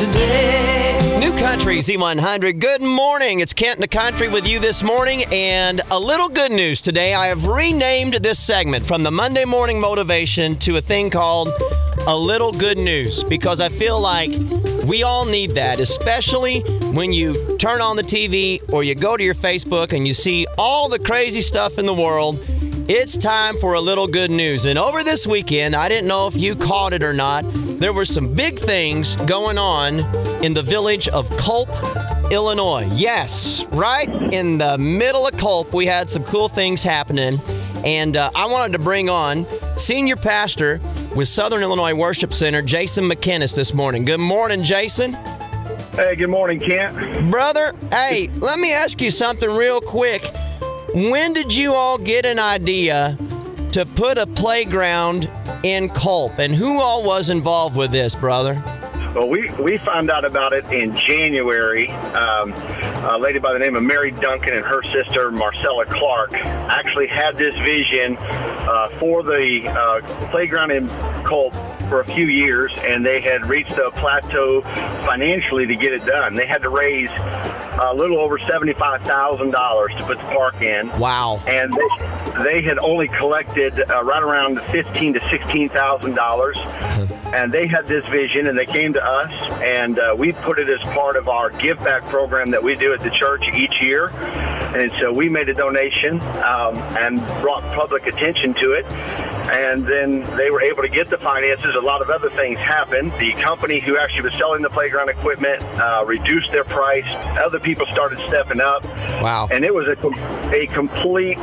today. New Country Z100. Good morning. It's Kent in the Country with you this morning, and a little good news today. I have renamed this segment from the Monday Morning Motivation to a thing called A Little Good News, because I feel like we all need that, especially when you turn on the TV or you go to your Facebook and you see all the crazy stuff in the world. It's time for a little good news. And over this weekend, I didn't know if you caught it or not, there were some big things going on in the village of Culp, Illinois. Yes, right in the middle of Culp, we had some cool things happening. And I wanted to bring on senior pastor with Southern Illinois Worship Center, Jason McInnes, this morning. Good morning, Jason. Hey, good morning, Kent. Brother, hey, let me ask you something real quick. When did you all get an idea to put a playground in Culp, and who all was involved with this, brother? Well, we found out about it in January. A lady by the name of Mary Duncan and her sister, Marcella Clark, actually had this vision for the playground in Culp for a few years, and they had reached a plateau financially to get it done. They had to raise a little over $75,000 to put the park in. Wow. And they had only collected right around $15,000 to $16,000. And they had this vision, and they came to us, and we put it as part of our give back program that we do at the church each year. And so we made a donation and brought public attention to it. And then they were able to get the finances. A lot of other things happened. The company who actually was selling the playground equipment reduced their price. Other people started stepping up. Wow. And it was a complete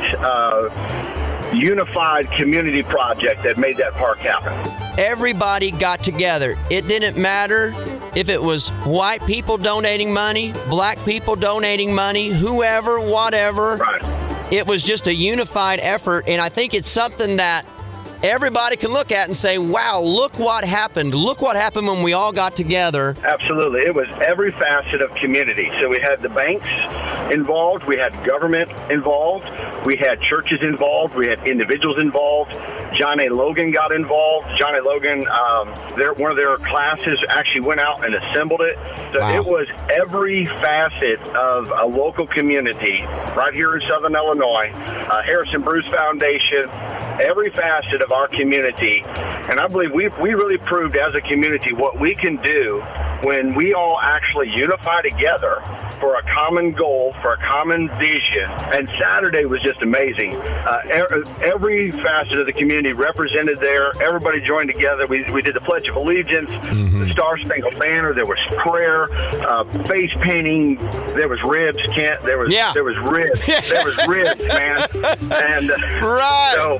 unified community project that made that park happen. Everybody got together. It didn't matter if it was white people donating money, black people donating money, whoever, whatever. Right. It was just a unified effort, and I think it's something that everybody can look at and say, wow, look what happened. Look what happened when we all got together. Absolutely. It was every facet of community. So we had the banks involved. We had government involved. We had churches involved. We had individuals involved. John A. Logan got involved. John A. Logan, one of their classes actually went out and assembled it. So wow. It was every facet of a local community right here in Southern Illinois, Harrison Bruce Foundation, every facet of our community. And I believe we really proved as a community what we can do when we all actually unify together for a common goal, for a common vision. And Saturday was just amazing. Every facet of the community represented there. Everybody joined together. We did the Pledge of Allegiance, the Star Spangled Banner. There was prayer, face painting. There was ribs, Kent. There was ribs. There was ribs, man. And right. So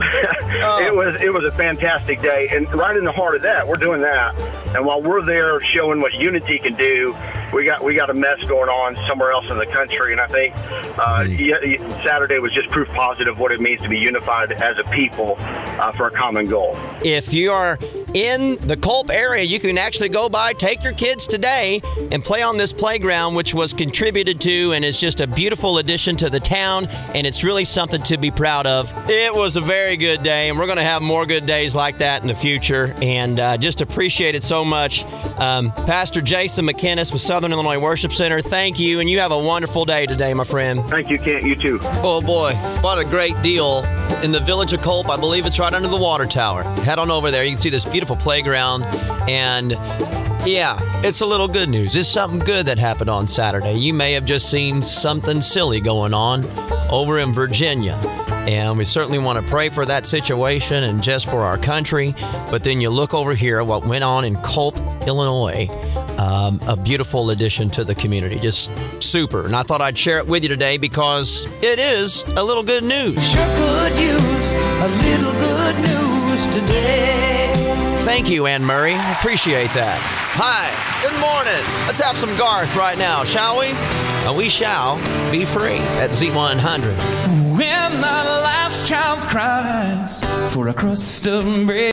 it was a fantastic day. And right in the heart of that, we're doing that. And while we're there showing what unity can do, we got a mess going on somewhere else in the country, and I think Saturday was just proof positive what it means to be unified as a people for a common goal. If you are in the Culp area, you can actually go by, take your kids today, and play on this playground, which was contributed to, and it's just a beautiful addition to the town, and it's really something to be proud of. It was a very good day, and we're going to have more good days like that in the future, and just appreciate it so much. Pastor Jason McInnes with Southern Illinois Worship Center, thank you, and you have a wonderful day today, my friend. Thank you, Kent. You too. Oh, boy, what a great deal in the village of Culp. I believe it's right under the water tower. Head on over there. You can see this beautiful playground, and yeah, it's a little good news. It's something good that happened on Saturday. You may have just seen something silly going on over in Virginia, and we certainly want to pray for that situation and just for our country. But then you look over here at what went on in Culp, Illinois. A beautiful addition to the community. Just super. And I thought I'd share it with you today because it is a little good news. Sure could use a little good news today. Thank you, Ann Murray. Appreciate that. Hi. Good morning. Let's have some Garth right now, shall we? And we shall be free at Z100. When the last child cries for a crust of bread.